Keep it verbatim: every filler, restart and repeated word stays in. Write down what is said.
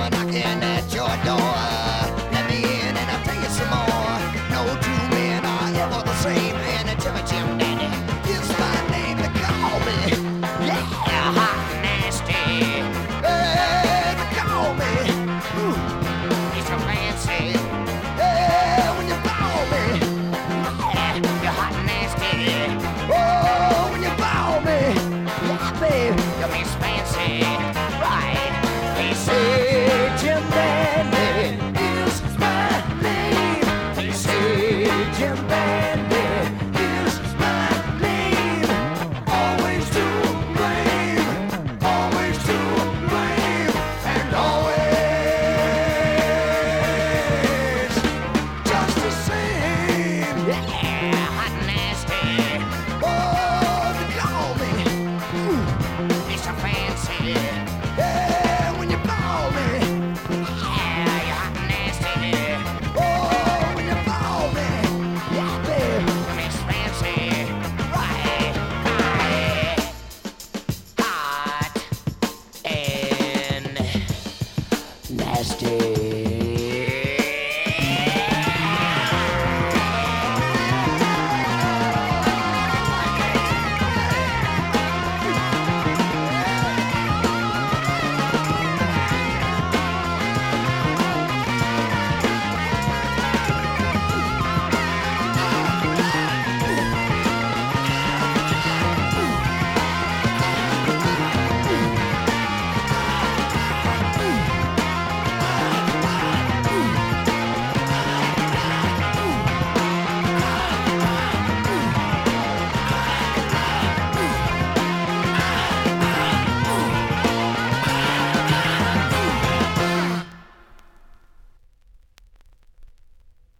I'm knocking at your door. Let me in and I'll tell you some more. No two men are ever the same. And tell me, Jim Dandy, is my name to call me. Yeah, hot and nasty. Hey, they call me. Ooh, it's so fancy. Hey, when you call me. Yeah, you're hot and nasty. Oh, when you call me. Yeah, babe, you miss fancy. Right. They say Jim Dandy is my name. They say Jim Dandy is my name. Always to blame, always to blame, and always just the same. Yeah, hot and nasty. Oh, they call me. Ooh, it's so fancy. Yeah, when you call me. Yeah, you're hot and nasty. Oh, when you call me. Yeah, babe. Miss Fancy. Right, right. Hot and nasty.